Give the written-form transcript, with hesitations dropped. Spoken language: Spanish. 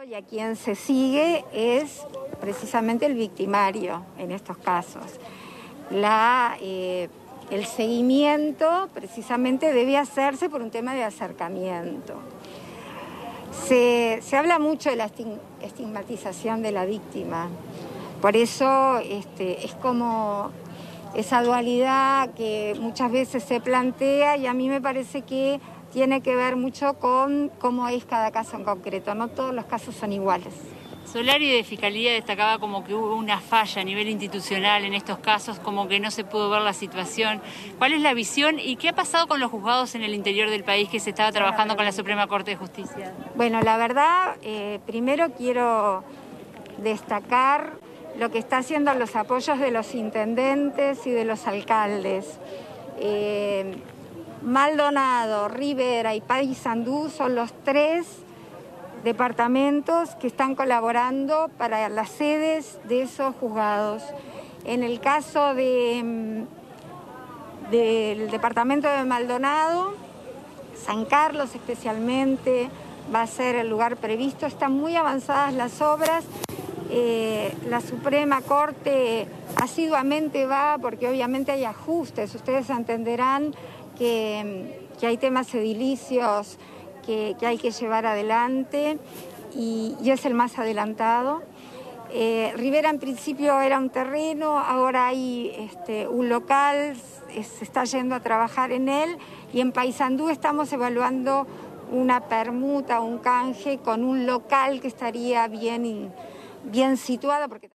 Y a quien se sigue es precisamente el victimario en estos casos. El seguimiento precisamente debe hacerse por un tema de acercamiento. Se habla mucho de la estigmatización de la víctima, por eso es como esa dualidad que muchas veces se plantea, y a mí me parece que tiene que ver mucho con cómo es cada caso en concreto. No todos los casos son iguales. Solari de Fiscalía destacaba como que hubo una falla a nivel institucional en estos casos, como que no se pudo ver la situación. ¿Cuál es la visión y qué ha pasado con los juzgados en el interior del país que se estaba trabajando con la Suprema Corte de Justicia? Bueno, la verdad, primero quiero destacar lo que está haciendo los apoyos de los intendentes y de los alcaldes. Maldonado, Rivera y Paysandú son los 3 departamentos que están colaborando para las sedes de esos juzgados. En el caso del departamento de Maldonado, San Carlos especialmente va a ser el lugar previsto. Están muy avanzadas las obras. La Suprema Corte asiduamente va, porque obviamente hay ajustes. Ustedes entenderán que hay temas edilicios que hay que llevar adelante y es el más adelantado. Rivera en principio era un terreno, ahora hay un local, se está yendo a trabajar en él, y en Paysandú estamos evaluando una permuta, un canje con un local que estaría bien situado.